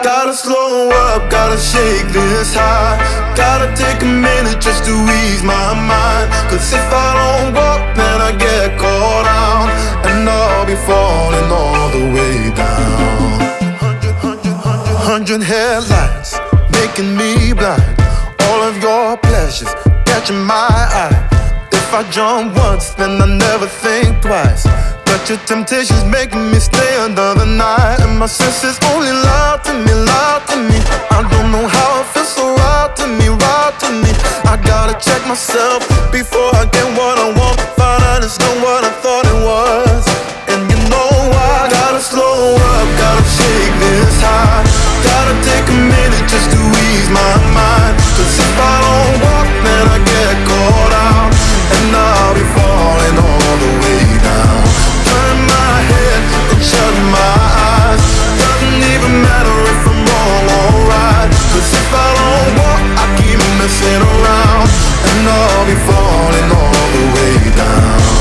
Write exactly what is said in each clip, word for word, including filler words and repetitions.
Gotta slow up, gotta shake this high. Gotta take a minute just to ease my mind. Cause if I don't walk, then I get caught out, and I'll be falling all the way down. Hundred, hundred, hundred, hundred headlights making me blind. All of your pleasures catching my eye. If I jump once, then I never think twice. But your temptation's making me stay another night, and my senses only lie to me, lie to me. I don't know how it feels so right to me, right to me. I gotta check myself before I get what I want. Find out it's not what I thought it was. And you know I gotta slow up, gotta shake this high. Gotta take a minute just to ease my mind. Cause if I don't walk, then I get caught out, and I'll be falling all the way down. Turn my head and shut my eyes. Doesn't even matter if I'm wrong or right. Cause if I don't walk, I keep messing around, and I'll be falling all the way down.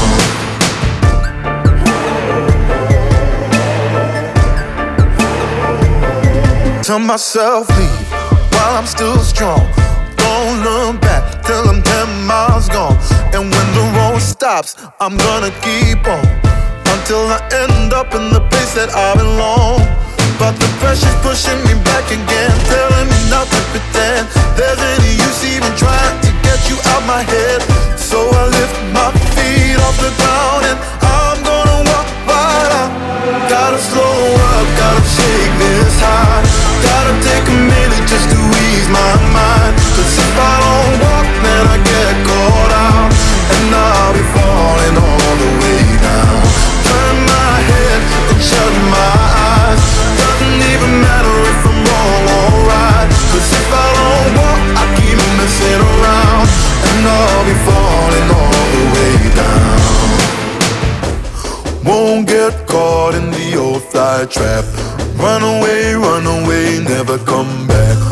Tell myself leave while I'm still strong. Don't look back till I'm ten miles gone. And when the road stops, I'm gonna keep on until I end up in the place that I belong. But the pressure's pushing me back again, telling me not to pretend there's any use even trying to get you out my head. So I lift my feet off the ground, and I'm gonna walk right out. Gotta slow up, gotta shake this high. Gotta take a minute just to ease my mind. Cause if I don't walk, then I get caught out, and I'll be falling all the way down. Turn my head and shut my eyes. Doesn't even matter if I'm wrong or right. Cause if I don't walk, I keep messing around, and I'll be falling all the way down. Won't get caught in the old fly trap. Run away, run away, never come back